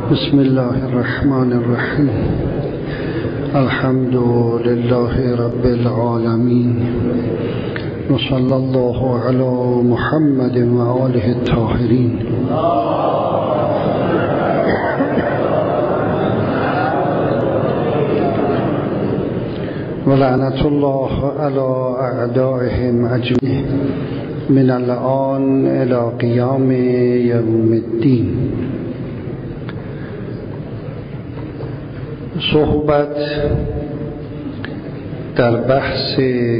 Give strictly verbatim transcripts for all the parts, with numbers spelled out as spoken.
بسم الله الرحمن الرحیم. الحمد لله رب العالمین و صلی الله علی محمد و آله الطاهرین. و لعنت الله علی اعدائهم اجمعین من الآن الی قیام یوم الدین. صحبت در بحث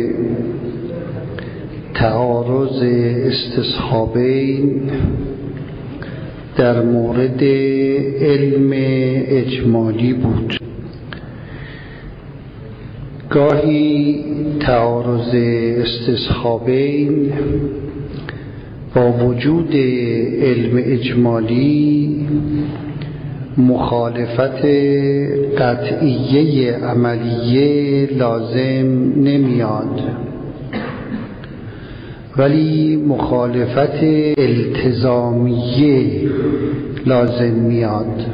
تعارض استصحابین در مورد علم اجمالی بود. گاهی تعارض استصحابین با وجود علم اجمالی مخالفت قطعیه عملیه لازم نمیاد، ولی مخالفت التزامیه لازم میاد.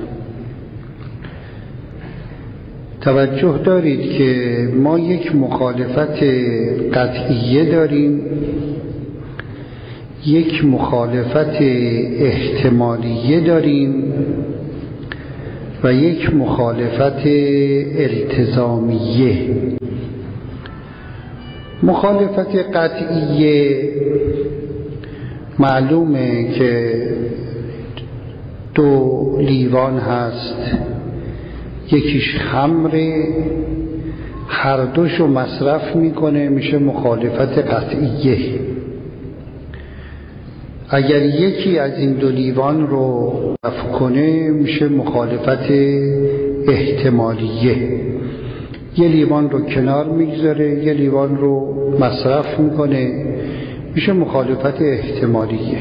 توجه دارید که ما یک مخالفت قطعیه داریم، یک مخالفت احتمالیه داریم و یک مخالفت التزامیه. مخالفت قطعیه معلومه که دو لیوان هست، یکیش خمره، هر دوشو مصرف میکنه، میشه مخالفت قطعیه. اگر یکی از این دو لیوان رو مصرف کنه میشه مخالفت احتمالیه. یه لیوان رو کنار میگذاره، یه لیوان رو مصرف میکنه، میشه مخالفت احتمالیه.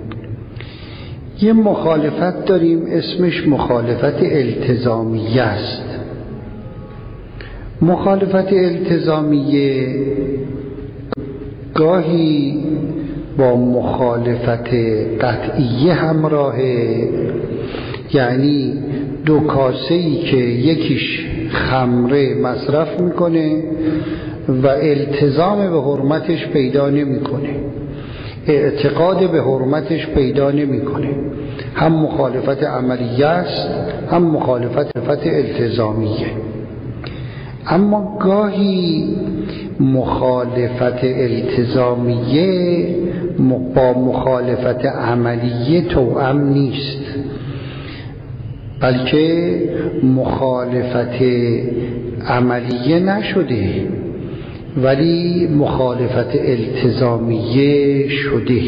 یه مخالفت داریم اسمش مخالفت التزامیه است. مخالفت التزامیه گاهی با مخالفت قطعیه همراهه، یعنی دو کاسه‌ای که یکیش خمره مصرف میکنه و التزام به حرمتش پیدا نمیکنه، اعتقاد به حرمتش پیدا نمیکنه، هم مخالفت عملیه است هم مخالفت التزامیه. اما گاهی مخالفت التزامیه با مخالفت عملیه توأم نیست، بلکه مخالفت عملیه نشده ولی مخالفت التزامیه شده.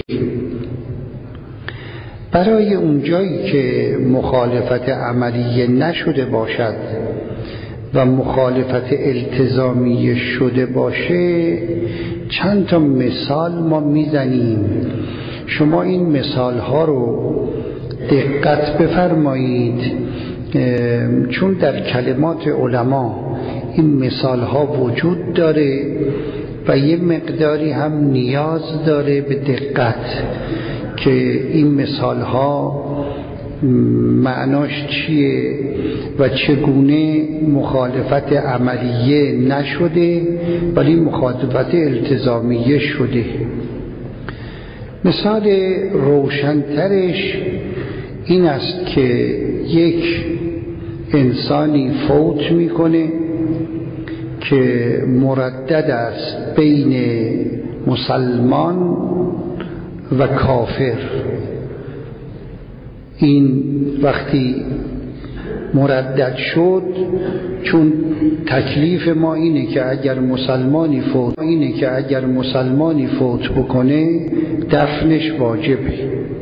برای اون جایی که مخالفت عملیه نشده باشد و مخالفت التزامیه شده باشه چند تا مثال ما میزنیم. شما این مثال ها رو دقت بفرمایید، چون در کلمات علما این مثال ها وجود داره و یه مقداری هم نیاز داره به دقت که این مثال ها معناش چیه و چگونه مخالفت عملیه نشده ولی مخالفت التزامیه شده. مثال روشنترش این است که یک انسانی فوت میکنه که مردد است بین مسلمان و کافر. این وقتی مردد شد، چون تکلیف ما اینه که اگر مسلمانی فوت اینه که اگر مسلمانی فوت بکنه دفنش واجبه،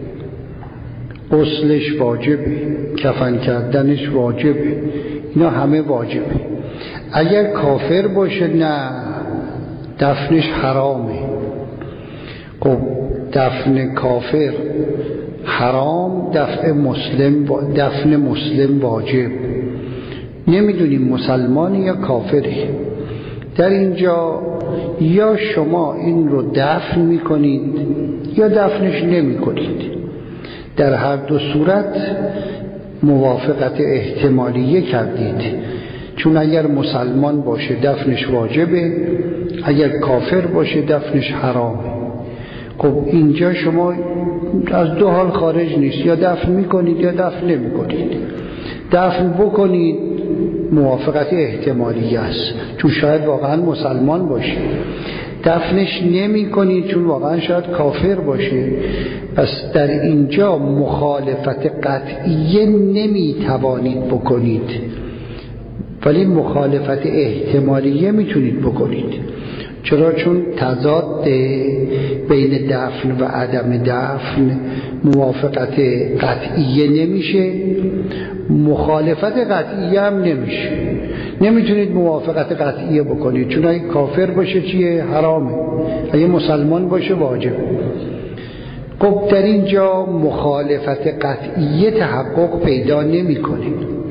غسلش واجبه، کفن کردنش واجبه، اینا همه واجبه. اگر کافر باشه نه، دفنش حرامه. خب دفن کافر حرام، دفن مسلم دفن مسلم واجب. نمیدونیم مسلمانی یا کافری. در اینجا یا شما این رو دفن میکنید یا دفنش نمیکنید. در هر دو صورت موافقت احتمالیه کردید، چون اگر مسلمان باشه دفنش واجبه، اگر کافر باشه دفنش حرامه. خب اینجا شما از دو حال خارج نیست، یا دفن میکنید یا دفن نمیکنید. دفن بکنید موافقت احتمالیه است، چون شاید واقعا مسلمان باشه. دفنش نمی کنید چون واقعا شاید کافر باشه. پس در اینجا مخالفت قطعیه نمی توانید بکنید، ولی مخالفت احتمالیه میتونید بکنید. چرا؟ چون تضاد بین دفن و عدم دفن موافقت قطعیه نمیشه، مخالفت قطعیه هم نمیشه. نمیتونید موافقت قطعیه بکنید، چون اگه کافر باشه چیه؟ حرامه. اگه مسلمان باشه واجب. خب در اینجا مخالفت قطعیه تحقق پیدا نمیکنه،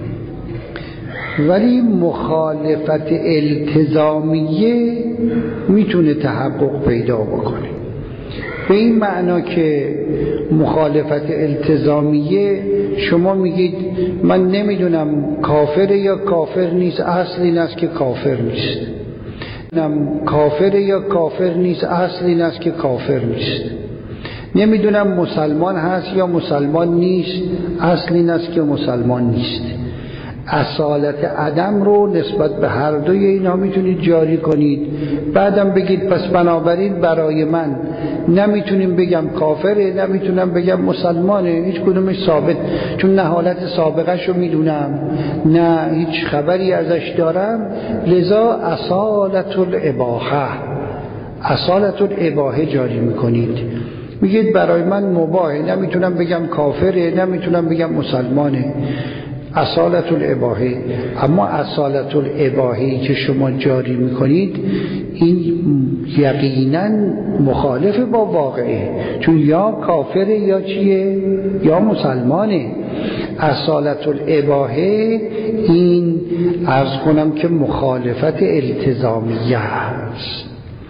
ولی مخالفت التزامیه میتونه تحقق پیدا بکنه. به این معنا که مخالفت التزامیه شما میگید من نمیدونم کافره یا کافر نیست، اصل این است که کافر نیست. نمیدونم کافره یا کافر نیست، اصل این است که کافر نیست. نمیدونم مسلمان هست یا مسلمان نیست، اصل این است که مسلمان نیست. اصالت عدم رو نسبت به هر دوی اینا میتونید جاری کنید. بعدم بگید پس بنابراین برای من نمیتونیم بگم کافره، نمیتونم بگم مسلمانه، هیچ کدومش ثابت، چون نه حالت سابقش رو میدونم نه هیچ خبری ازش دارم. لذا اصالت الاباحه اصالت الاباحه جاری میکنید. میگید برای من مباحه، نمیتونم بگم کافره، نمیتونم بگم مسلمانه. اصالت الاباحه. اما اصالت الاباحه که شما جاری میکنید این یقینا مخالف با واقعه، چون یا کافره یا چیه؟ یا مسلمانه. اصالت الاباحه این عرض کنم که مخالفت التزامیه است.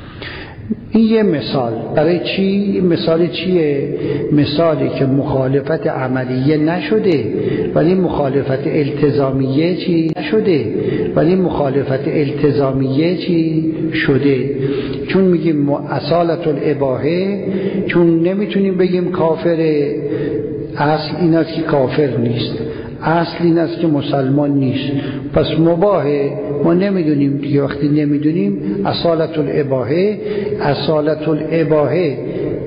این یه مثال. برای چی؟ مثال چیه؟ مثالی که مخالفت عملیه نشده ولی مخالفت التزامیه چی؟ نشده ولی مخالفت التزامیه چی؟ شده. چون میگیم اصالت الاباحه، چون نمیتونیم بگیم کافره، اصل این است که کافر نیست، اصل این است که مسلمان نیست. پس مباحه، ما نمیدونیم دیگه. وقتی نمیدونیم اصالت الاباحه اصالت الاباحه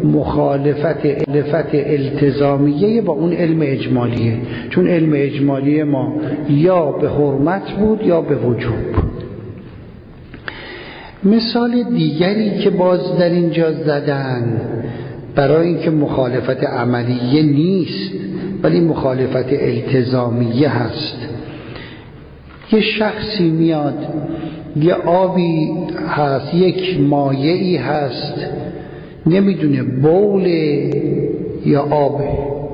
مخالفت الفت التزامیه با اون علم اجمالیه، چون علم اجمالیه ما یا به حرمت بود یا به وجوب. مثال دیگری که باز در اینجا زدن برای اینکه مخالفت عملیه نیست ولی مخالفت التزامیه هست، یه شخصی میاد، یه آبی هست، یک مایعی هست، نمیدونه بول یا آب،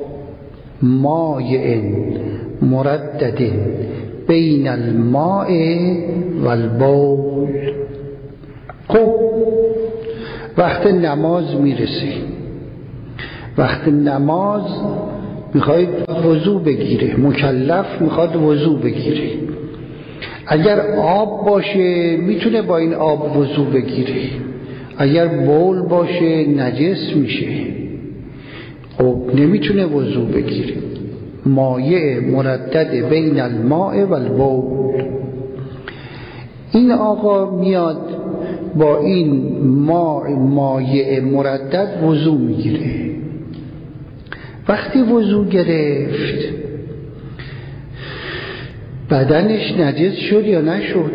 مایع مردد بین الماء و البول. خب وقت نماز میرسه، وقت نماز میخواید وضو بگیره، مکلف میخواد وضو بگیره. اگر آب باشه میتونه با این آب وضو بگیره، اگر بول باشه نجس میشه، خب نمیتونه وضو بگیره. مایع مردد بین الماء و البول. این آقا میاد با این ماء مایع مردد وضو میگیره. وقتی وضو گرفت بدنش نجس شد یا نشد؟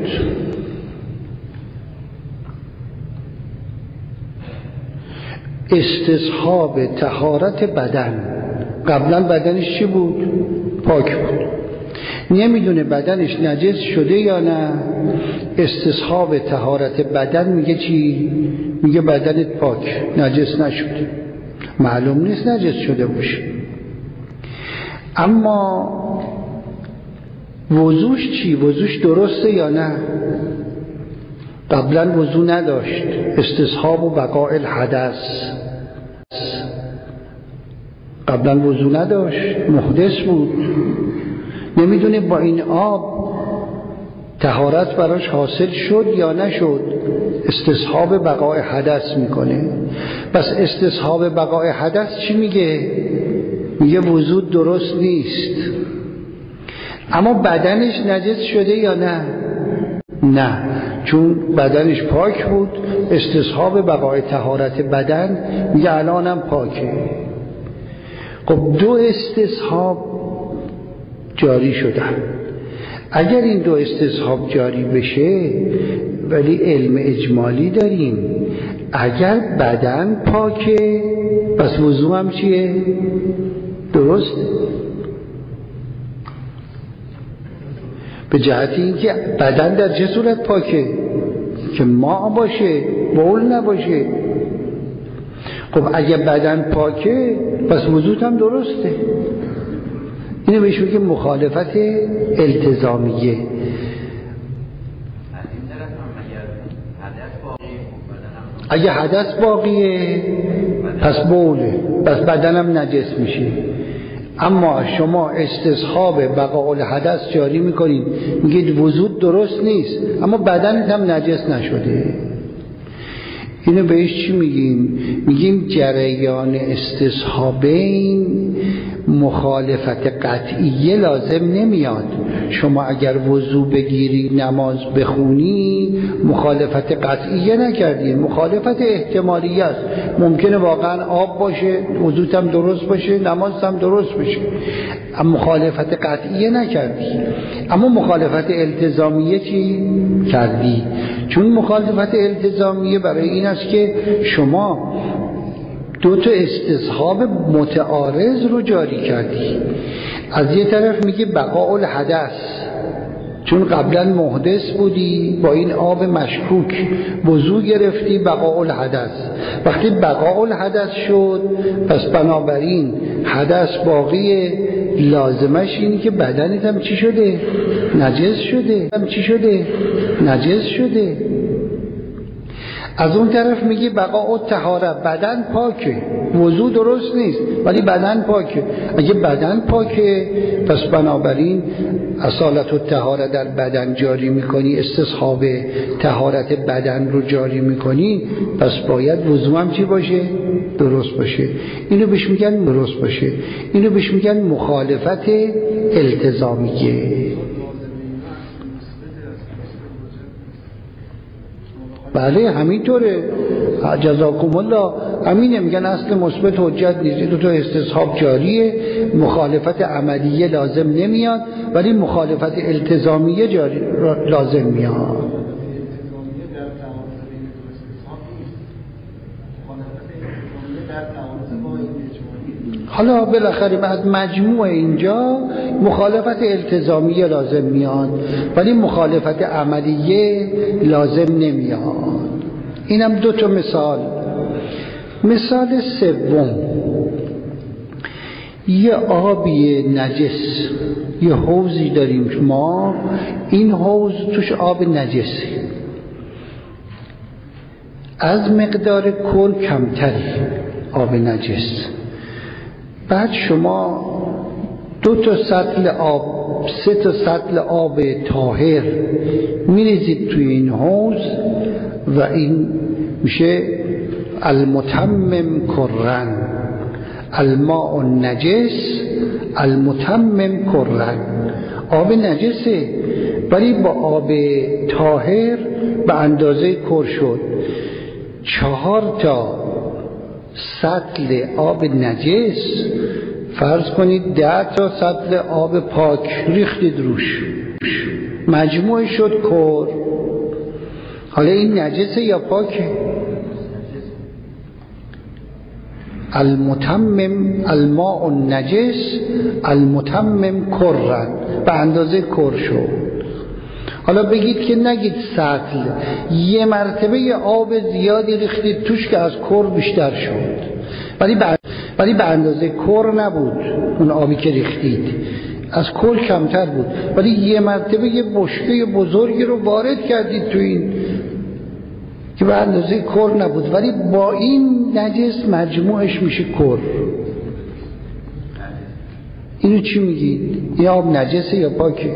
استصحاب طهارت بدن. قبلا بدنش چی بود؟ پاک بود. نمیدونه بدنش نجس شده یا نه. استصحاب طهارت بدن میگه چی؟ میگه بدنت پاک، نجس نشده. معلوم نیست نجس شده باشه، اما وضوش چی؟ وضوش درسته یا نه؟ قبلا وضو نداشت، استصحاب و بقاء الحدث، قبلا وضو نداشت، محدث بود. نمیدونه با این آب طهارت براش حاصل شد یا نشد، استصحاب بقای حدث میکنه. پس استصحاب بقای حدث چی میگه؟ میگه وضو درست نیست. اما بدنش نجس شده یا نه؟ نه، چون بدنش پاک بود، استصحاب بقای طهارت بدن میگه الانم پاکه. خب دو استصحاب جاری شدن. اگر این دو استصحاب جاری بشه، ولی علم اجمالی داریم، اگر بدن پاکه پس وضو هم چیه؟ درست. به جهت اینکه بدن در چه صورت پاکه؟ که ماء باشه، بول نباشه. خب اگر بدن پاکه پس وضو هم درسته. اینو بهش میگه مخالفت التزامیه. اگه حدث باقیه پس بوله، پس بدنم نجس میشه. اما شما استصحاب بقاء الحدث جاری میکنید، میگید وضو درست نیست اما بدنت هم نجس نشده. اینو بهش چی میگیم؟ میگیم جریان استصحابین مخالفت قطعیه لازم نمیاد. شما اگر وضو بگیری نماز بخونی مخالفت قطعیه نکردی، مخالفت احتمالیه است. ممکنه واقعا آب باشه، وضوت هم درست باشه، نماز هم درست باشه، اما مخالفت قطعیه نکردی. اما مخالفت التزامیه چی کردی؟ چون مخالفت التزامیه برای این است که شما دو تا استصحاب متعارض رو جاری کردی. از یه طرف میگه بقاء الحدث، چون قبلا محدث بودی، با این آب مشکوک وضو گرفتی، بقاء الحدث. وقتی بقاء الحدث شد پس بنابراین حدث باقیه، لازمش اینه که بدنت هم چی شده؟ نجس شده. هم چی شده؟ نجس شده. از اون طرف میگی بقاء الطهاره، بدن پاکه، وضو درست نیست ولی بدن پاکه. اگه بدن پاکه پس بنابراین اصالت الطهاره در بدن جاری میکنی، استصحاب طهارت بدن رو جاری میکنی، پس باید وضو هم چی باشه؟ درست باشه. اینو بهش میگن درست باشه. اینو بهش میگن مخالفت التزامیه. بله همینطوره، جزاکم الله. همینه، میگن اصل مثبت حجت نیست. دو تا استصحاب جاریه، مخالفت عملیه لازم نمیاد ولی مخالفت التزامیه جاری لازم میاد. حالا بالاخره بعد مجموع اینجا مخالفت التزامیه لازم میاد ولی مخالفت عملیه لازم نمیاد. اینم دو تا مثال. مثال سوم، یه آبی نجس، یه حوضی داریم ما، این حوض توش آب نجسه، از مقدار کل کمتری آب نجس. بعد شما دو تا سطل آب، سه تا سطل آب طاهر میریزید توی این حوض و این میشه المتمم کرن، الماء النجس المتمم کرن. آب نجسه ولی با آب طاهر به اندازه کر شد. چهار تا سطل آب نجس، فرض کنید ده تا سطل آب پاک ریختید روش، مجموع شد کر. حالا این نجسه یا پاکه؟ المتمم الماء النجس المتمم کرن، به اندازه کر شد. حالا بگید که نگید سطل، یه مرتبه یه آب زیادی ریختید توش که از کر بیشتر شد، ولی به ولی به اندازه کر نبود. اون آبی که ریختید از کل کمتر بود ولی یه مرتبه یه بشکه بزرگی رو وارد کردید تو این که به اندازه کر نبود ولی با این نجس مجموعش میشه کر. اینو چی میگید؟ این آب نجسه یا پاکه؟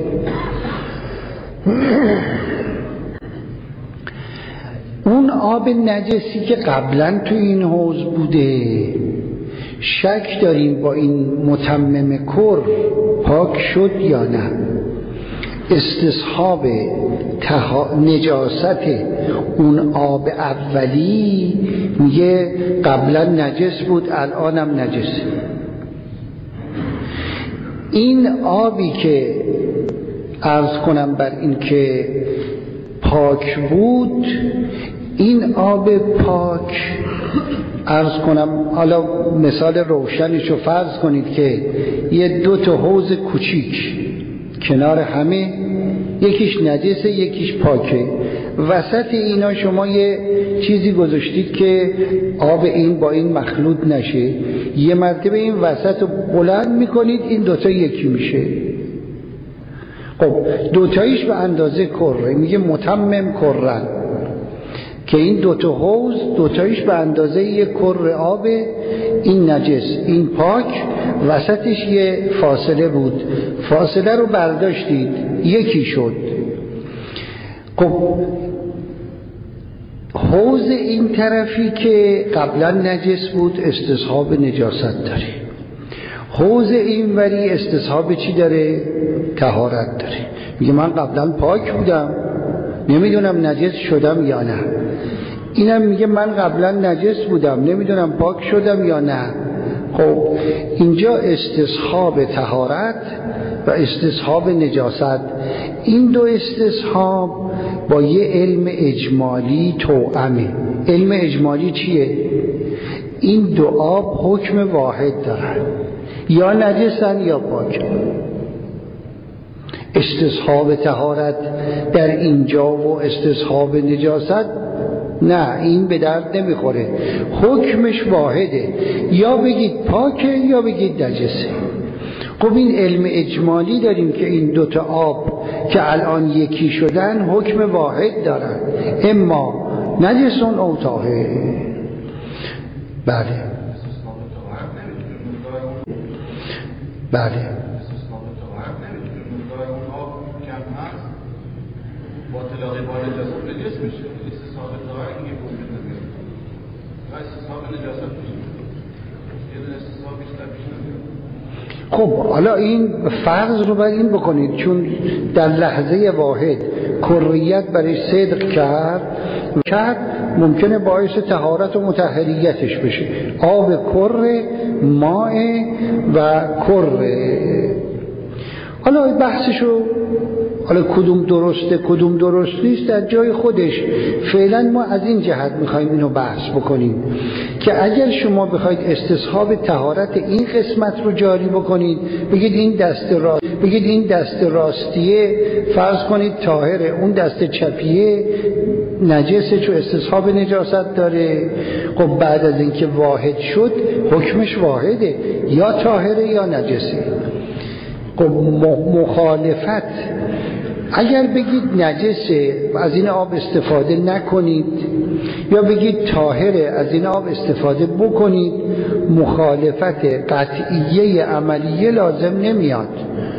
اون آب نجسی که قبلا تو این حوض بوده شک داریم با این متمم کر پاک شد یا نه. استصحاب تها... نجاست اون آب اولی میگه قبلا نجس بود الانم نجسه. این آبی که عرض کنم بر این که پاک بود، این آب پاک عرض کنم حالا مثال روشنشو فرض کنید که یه دو تا حوض کوچیک کنار همه، یکیش نجسه یکیش پاکه، وسط اینا شما یه چیزی گذاشتید که آب این با این مخلوط نشه، یه مرتبه این وسط رو بلند میکنید این دوتا یکی میشه. خب دوتاییش به اندازه کره، میگه متمم کرن، که این دوتا حوض دوتاییش به اندازه یک کره آب، این نجس این پاک، وسطش یه فاصله بود، فاصله رو برداشتید یکی شد. خب حوض این طرفی که قبلا نجس بود استصحاب نجاست داره، حوض این وری استصحاب چی داره؟ طهارت داره. میگه من قبلا پاک بودم نمیدونم نجس شدم یا نه، اینم میگه من قبلا نجس بودم نمیدونم پاک شدم یا نه. خب اینجا استصحاب طهارت و استصحاب نجاست، این دو استصحاب با یه علم اجمالی توأمه. علم اجمالی چیه؟ این دو آب حکم واحد دارن، یا نجسن یا پاک. استصحاب طهارت در اینجا و استصحاب نجاست نه، این به درد نمیخوره، حکمش واحده، یا بگید پاکه یا بگید نجسه. خب این علم اجمالی داریم که این دوتا آب که الان یکی شدن حکم واحد دارن، اما نجسون او طاهر. بله بله خب حالا این فرض رو بر این بکنید چون در لحظه واحد کریت برای صدق کرد کرد ممکنه باعث طهارت و مطهریتش بشه. آب کره ماء و کره. حالا بحثشو حالا کدوم درسته کدوم درست نیست در جای خودش، فعلا ما از این جهت میخوایم اینو بحث بکنیم که اگر شما بخواید استصحاب طهارت این قسمت رو جاری بکنید، بگید این دست راست بگید این دست راستیه فرض کنید طاهره، اون دست چپیه نجسه چون استصحاب نجاست داره. خب بعد از اینکه واحد شد حکمش واحده، یا طاهره یا نجسه. خب مخالفت اگر بگید نجسه از این آب استفاده نکنید یا بگید طاهره از این آب استفاده بکنید، مخالفت قطعیه عملیه لازم نمیاد،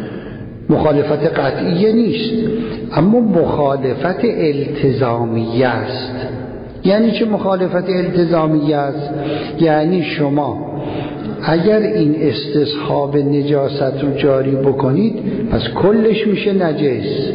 مخالفت قطعیه نیست، اما مخالفت التزامیه است. یعنی چه مخالفت التزامیه است؟ یعنی شما اگر این استصحاب نجاست رو جاری بکنید پس کلش میشه نجس.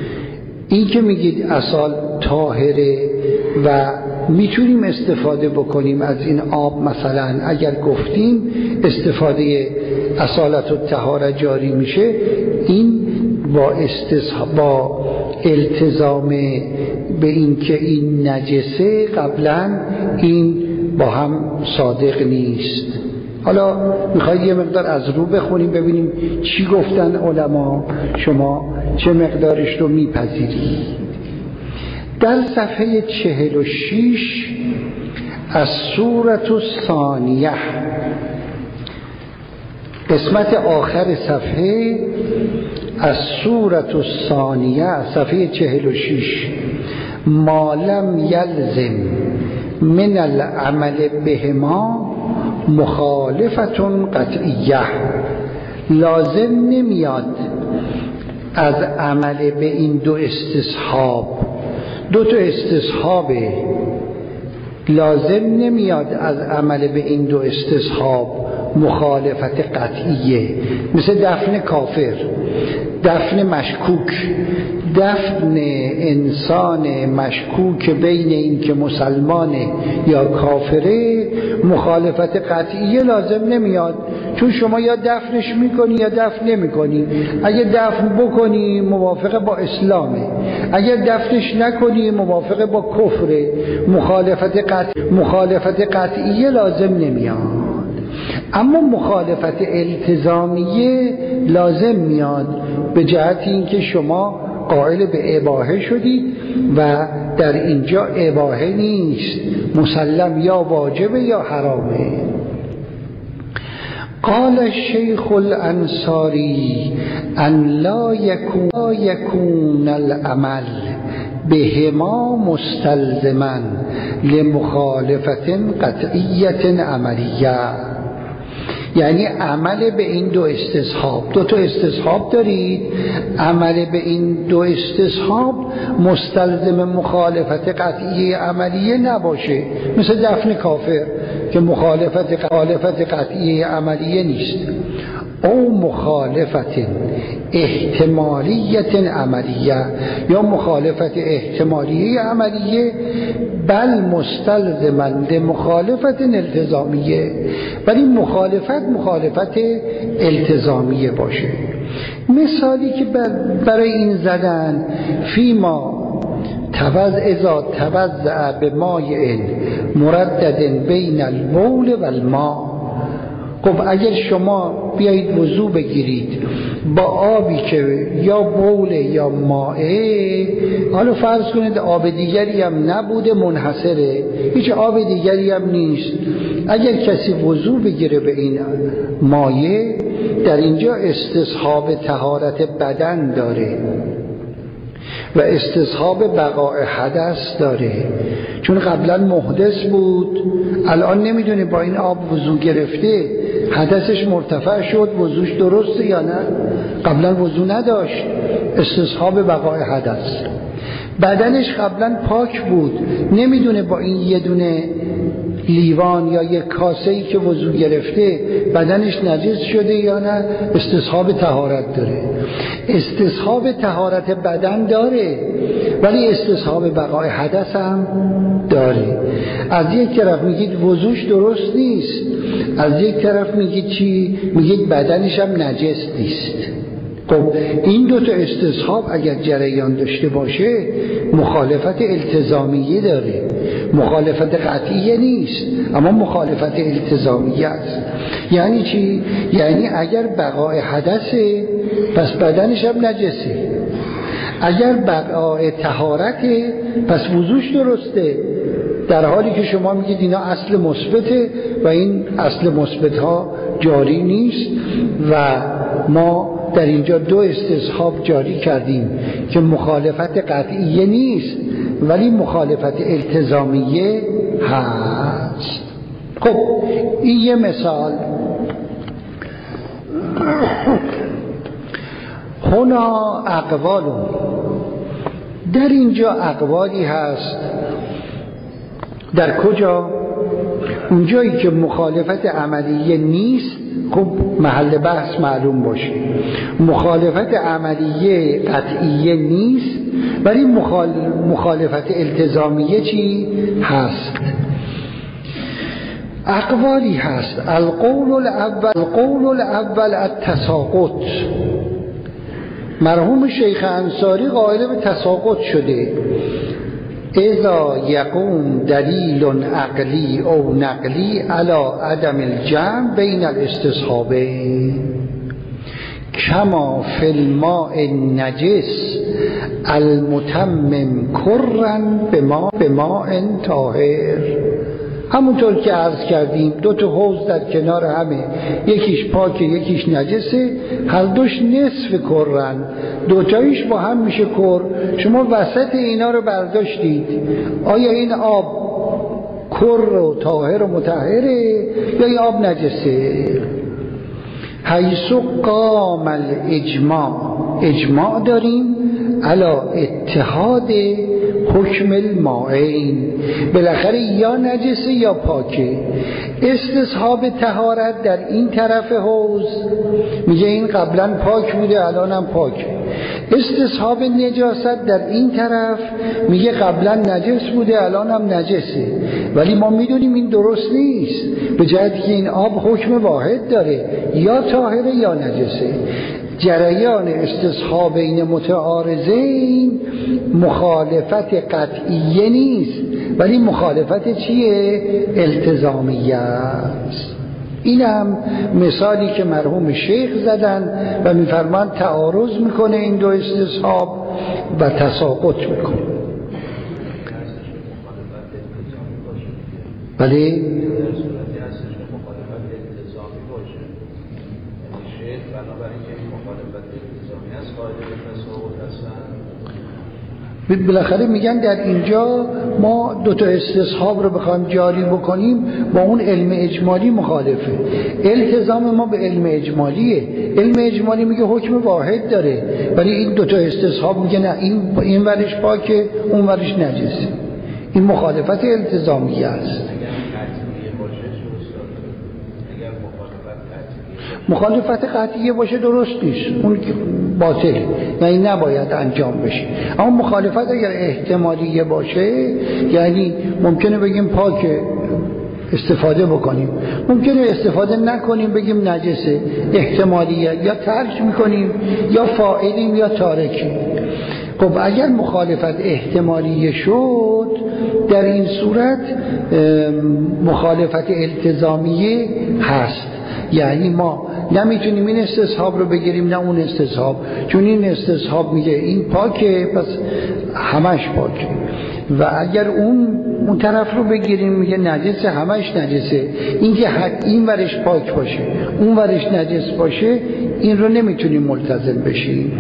این که میگید اصال طاهره و میتونیم استفاده بکنیم از این آب، مثلا اگر گفتیم استفاده اصالت و طهارت جاری میشه، این با استصحاب با التزام به این که این نجسه قبلا این با هم صادق نیست. حالا میخواید یه مقدار از رو بخونیم ببینیم چی گفتن علما، شما چه مقدارش رو میپذیرید. در صفحه چهل و شیش از سورة الثانیه، قسمت آخر صفحه از سورة الثانیه صفحه چهل و شیش، ما لم یلزم من العمل بهما مخالفت قطعیه لازم نمیاد از عمل به این دو استصحاب، دو تا استصحابه، لازم نمیاد از عمل به این دو استصحاب مخالفت قطعیه، مثل دفن کافر، دفن مشکوک، دفن انسان مشکوک بین این که مسلمانه یا کافره مخالفت قطعیه لازم نمیاد، چون شما یا دفنش میکنی یا دفن نمیکنی. اگه دفن بکنی موافق با اسلامه، اگر دفنش نکنی موافق با کفره. مخالفت قطع مخالفت قطعیه لازم نمیاد، اما مخالفت التزامیه لازم میاد، به جهت اینکه شما قائل به اباحه شدید و در اینجا اباحه نیست، مسلم یا واجبه یا حرامه. قال الشیخ الانصاری ان لا یکون, لا یکون العمل بهما مستلزما لمخالفت قطعیت عملیه. یعنی عمل به این دو استصحاب، دو تا استصحاب دارید، عمل به این دو استصحاب مستلزم مخالفت قطعی عملیه نباشه، مثل دفن کافر که مخالفت مخالفت قطعی عملیه نیست، او مخالفت احتمالیت عملیه یا مخالفت احتمالیه عملیه، بل مستلزما لمخالفت التزامیه، ولی مخالفت مخالفت التزامیه باشه. مثالی که برای این زدن فیما توز ازا توزع به مایع مردد بین البول و الماء. خب اگر شما بیایید وضو بگیرید با آبی که یا بوله یا مائه، حالا فرض کنید آب دیگری هم نبوده، منحصره، هیچ آب دیگری هم نیست، اگر کسی وضو بگیره به این مایه، در اینجا استصحاب طهارت بدن داره و استصحاب بقاء حدث داره، چون قبلا محدث بود، الان نمیدونه با این آب وضو گرفته حدثش مرتفع شد، وضوش درسته یا نه، قبلا وضو نداشت، استصحاب بقاء حدث. بدنش قبلا پاک بود، نمیدونه با این یه دونه لیوان یا یک کاسه‌ای که وضو گرفته بدنش نجس شده یا نه، استصحاب طهارت داره. استصحاب طهارت بدن داره ولی استصحاب بقاء حدث هم داره. از یک طرف میگید وضوش درست نیست، از یک طرف میگید چی؟ میگید بدنش هم نجس نیست. خب این دو تا استصحاب اگر جریان داشته باشه مخالفت التزامیه داره، مخالفت قطعیه نیست، اما مخالفت التزامیه است. یعنی چی؟ یعنی اگر بقاء حدثه پس بدنش هم نجسه، اگر بقاء طهارته پس وضوش درسته، در حالی که شما میگید اینا اصل مثبته و این اصل مثبت ها جاری نیست و ما در اینجا دو استصحاب جاری کردیم که مخالفت قطعیه نیست ولی مخالفت التزامیه هست. خب این یه مثال. هنا اقوال، در اینجا اقوالی هست. در کجا؟ اونجایی که مخالفت عملیه نیست، خب محل بحث معلوم باشه، مخالفت عملیه قطعیه نیست ولی مخال... مخالفت التزامیه چی هست؟ اقوالی هست. القول الاول القول الاول التساقط. مرحوم شیخ انصاری قائل به تساقط شده. اذا یقوم دلیل عقلی او نقلی علی عدم الجمع بین الاستصحابین کما فی الماء النجس المتمم کرن به ماء طاهر. همونطور که عرض کردیم دو تا حوض در کنار همه، یکیش پاکه یکیش نجسه، هر دوش نصف کرن، دوتاییش با هم میشه کر. شما وسط اینا رو برداشتید، آیا این آب کر و طاهر و مطهره یا این آب نجسه؟ حیث قام الاجماع، اجماع داریم علا اتحاد حکم المائین، بالاخره یا نجسه یا پاکه. استصحاب طهارت در این طرف حوض میگه این قبلا پاک بوده الانم پاکه. استصحاب نجاست در این طرف میگه قبلا نجس بوده الانم نجسه. ولی ما میدونیم این درست نیست، به جهتی که این آب حکم واحد داره، یا طاهره یا نجسه. جریان استصحاب این متعارضین مخالفت قطعیه نیست، ولی مخالفت چیه؟ التزامیه است. این هم مثالی که مرحوم شیخ زدن و میفرمان تعارض میکنه این دو استصحاب و تساقط میکنه. ولی بالاخره میگن در اینجا ما دو تا استصحاب رو بخوایم جاری بکنیم با اون علم اجمالی مخالفه. التزام ما به علم اجمالیه. علم اجمالی میگه حکم واحد داره، ولی این دو تا استصحاب میگه نه، این این ورش پاکه اون ورش نجسه. این مخالفت التزامیه است. مخالفت قطعیه باشه درست نیست، اون باطله، یعنی نباید انجام بشه. اما مخالفت اگر احتمالیه باشه، یعنی ممکنه بگیم پاک استفاده بکنیم، ممکنه استفاده نکنیم بگیم نجسه، احتمالیه، یا ترک میکنیم یا فاعلیم یا تارکیم. خب اگر مخالفت احتمالیه شد در این صورت مخالفت التزامیه هست، یعنی ما نمیتونیم این استصحاب رو بگیریم نه اون استصحاب، چون این استصحاب میگه این پاکه پس همش پاکه، و اگر اون اون طرف رو بگیریم میگه نجسه همش نجسه. این که این ورش پاک باشه اون ورش نجس باشه، این رو نمیتونیم ملتزم بشیم.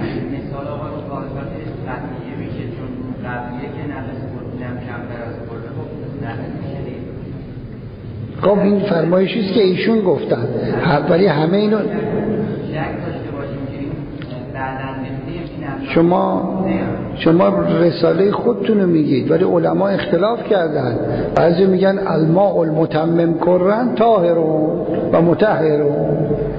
خب این فرمایشی است که ایشون گفتن، ولی همه اینو شما شما رساله خودتون رو میگید، ولی علما اختلاف کردن. بعضی میگن الماء المتمم کرن طاهرون و مطهرون،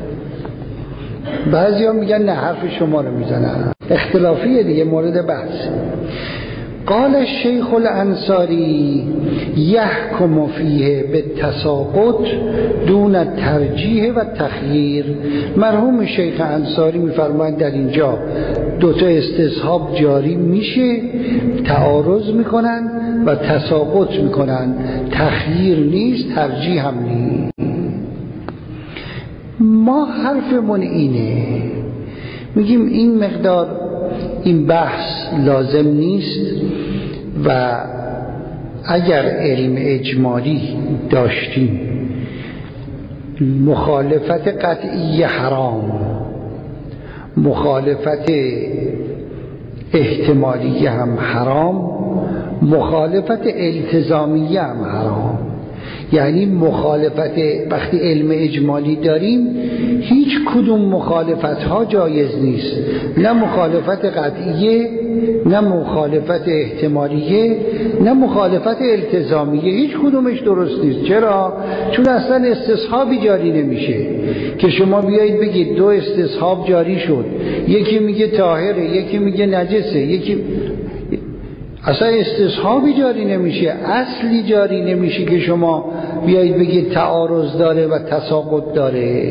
بعضی هم میگن نه حرف شما رو میزنن. اختلافیه دیگه، مورد بحث. قال الشیخ الانصاری یحکم فیه بالتساقط دون الترجیح و تخییر. مرحوم شیخ انصاری میفرمایند در اینجا دو تا استصحاب جاری میشه، تعارض میکنن و تساقط میکنن، تخییر نیست، ترجیح هم نیست. ما حرفمون اینه، میگیم این مقدار این بحث لازم نیست و اگر علم اجمالی داشتیم مخالفت قطعی حرام، مخالفت احتمالی هم حرام، مخالفت التزامی هم حرام. یعنی مخالفت وقتی علم اجمالی داریم هیچ کدوم مخالفت ها جایز نیست، نه مخالفت قطعیه، نه مخالفت احتمالیه، نه مخالفت التزامیه، هیچ کدومش درست نیست. چرا؟ چون اصلا استصحابی جاری نمیشه که شما بیایید بگید دو استصحاب جاری شد، یکی میگه طاهره یکی میگه نجسه، یکی اصلا استصحابی جاری نمیشه، اصلی جاری نمیشه که شما بیایید بگید تعارض داره و تساقط داره.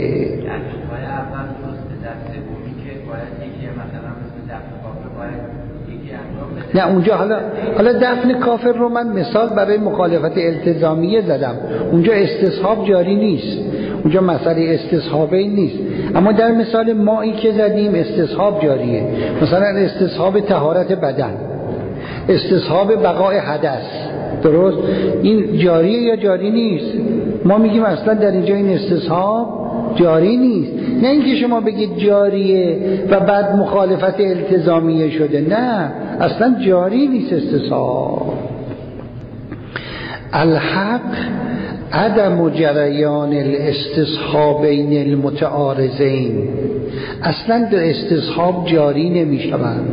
نه اونجا حالا حالا دفن کافر رو من مثال برای مخالفت التزامیه زدم، اونجا استصحاب جاری نیست، اونجا مسئله استصحابه نیست. اما در مثال مایی که زدیم استصحاب جاریه، مثلا استصحاب طهارت بدن، استصحاب بقای حدث، درست؟ این جاریه یا جاری نیست؟ ما میگیم اصلا در اینجا این استصحاب جاری نیست. نه اینکه شما بگید جاریه و بعد مخالفت التزامیه شده، نه اصلا جاری نیست استصحاب. الحق عدم جریان الاستصحابین المتعارضین، اصلا در استصحاب جاری نمی شوند.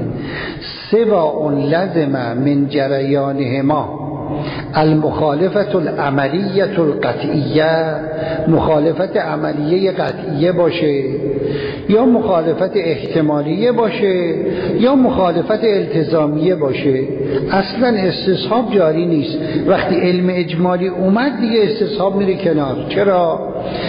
سوا لزم من جریانهما المخالفت العملیه القطعیه، مخالفت عملیه قطعیه باشه یا مخالفت احتمالیه باشه یا مخالفت التزامیه باشه، اصلا استصحاب جاری نیست. وقتی علم اجمالی اومد دیگه استصحاب میره کنار. چرا؟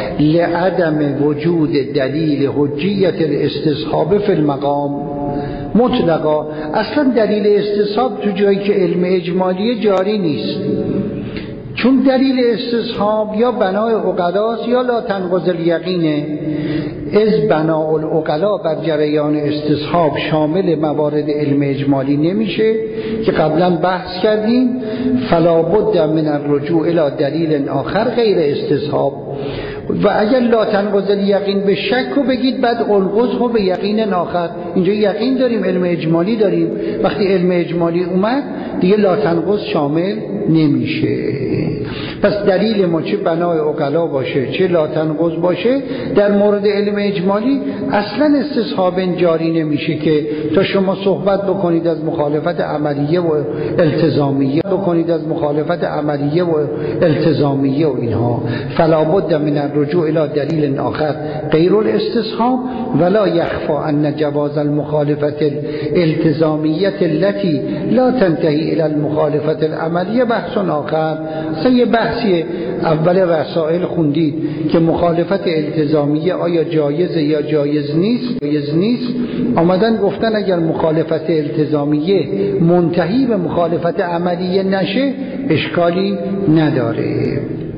لعدم وجود دلیل حجیت الاستصحاب فی المقام مطلقا. اصلا دلیل استصحاب تو جایی که علم اجمالی جاری نیست، چون دلیل استصحاب یا بنای عقلاست یا لا تنقض الیقینه. از بناء العقلا بر جریان استصحاب شامل موارد علم اجمالی نمیشه که قبلا بحث کردیم. فلا بد من الرجوع الی دلیل آخر غیر استصحاب. و اگر لا تنقض الیقین به شک رو بگید بعد انقض رو به یقین آخر. اینجا یقین داریم، علم اجمالی داریم، وقتی علم اجمالی اومد دیگه لا تنقض شامل نمیشه. پس دلیل ما چه بنای عقلا باشه چه لا تنقض باشه در مورد علم اجمالی اصلا استصحاب جاری نمیشه که تا شما صحبت بکنید از مخالفت عملیه و التزامیه بکنید از مخالفت عملیه و التزامیه و اینها. فلا بد من الرجوع الى دلیل آخر غیر الاستصحاب ولا يخفى ان جواز المخالفت الالتزامیه التي لا تنتهي الى المخالفت العملیه بحث آخر. سه بحثی اول رسائل خوندید که مخالفت التزامیه آیا جایزه یا جایز نیست. جایز نیست آمدن گفتن اگر مخالفت التزامیه منتهی به مخالفت عملیه نشه اشکالی نداره.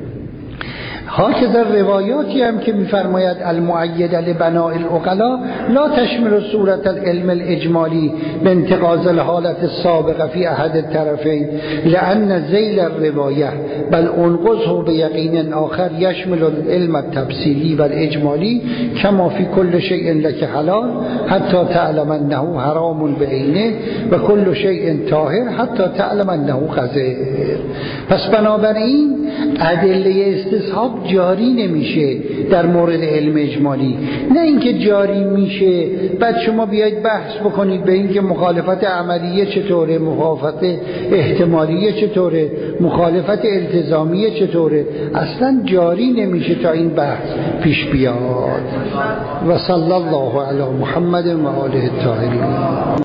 هاکذا روایاتی هم که میفرماید المؤید لبناء العقلا لا تشمل صورت العلم الاجمالی بانتقاض الحالت السابقه فی احد الطرفین لان ذیل الروایه بل انقضه بیقین آخر یشمل العلم التفصیلی و الاجمالی کما فی کل شیء لک حلال حتی تعلم انه حرام بعینه و کل شیء طاهر حتی تعلم انه خضر. پس بنابراین ادله استصحاب جاری نمیشه در مورد علم اجمالی. نه اینکه جاری میشه بعد شما بیاید بحث بکنید به اینکه مخالفت عملیه چطوره، مخالفت احتمالیه چطوره، مخالفت التزامیه چطوره. اصلا جاری نمیشه تا این بحث پیش بیاد. و صلی الله علی محمد و آله الطاهرین.